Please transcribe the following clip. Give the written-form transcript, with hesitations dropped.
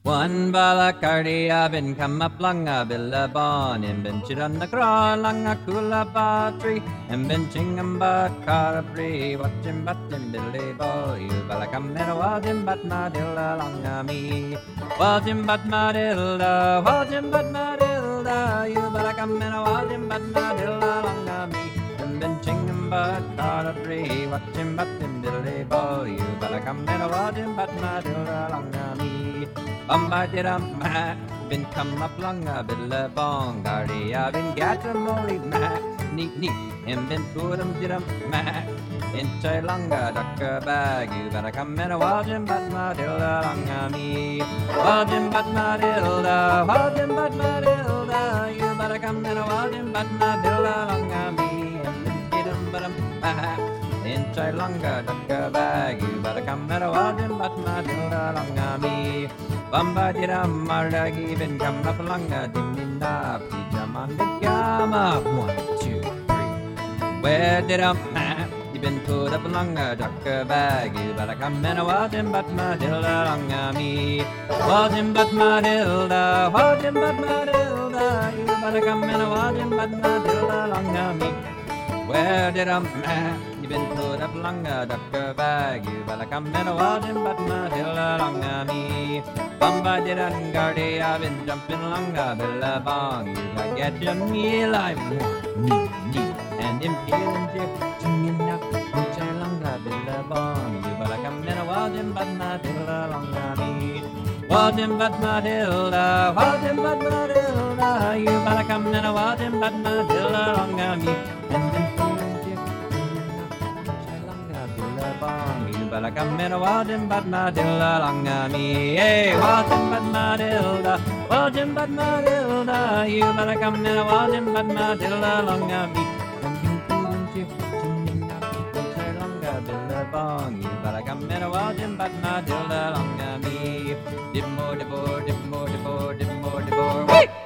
One balacardia bin come up langa billabon and bin chidan the craw langa kula battery and bin chingam but carabri watching button billy boy you balacam mera wajim but madilla langa me wajim but madilla you balacam mera wajim but madilla langa me and bin chingam but carabri watching button billy boy you balacam mera wajim but madilla langa me Bumba-didum-ma, bin come up lunga billa bong gardia, bin gatamoli ma, neat, and bin put-em-didum-ma, in chai lunga ducker bag, you better come in a wajim but madilla lunga me, wajim but madilla, you better come in a wajim but madilla lunga me, and bin didum-ba-dum-ma, in chai lunga ducker bag, you better come in a wajim but madilla lunga me. Bamba diram maragi bin come up langa dimina pijaman bin gama 1, 2, 3. Where did you been put up langa ducker bag? You better come in a wajim but madilla langa me. Wajim but madilla, you better come in a wajim but madilla langa me. Where did you been put up langa ducker bag? You better come in a wajim but madilla langa me. Bamba didn't gardy, I've been jumping langa billabong. You gotta get your meal, I want neat, and impale and chinging up, chai langa billabong. You better come in a wajim but madilla langa me. Wajim but madilla, you better come in a wajim but madilla langa me. And impale and chai langa billabong. You better come in a wajim but madilla langa me. Hey, wajim but madilla, you better come in a wajim but madilla langa me. And you billabong, you better come in a wajim but madilla langa me. Dip more, wait!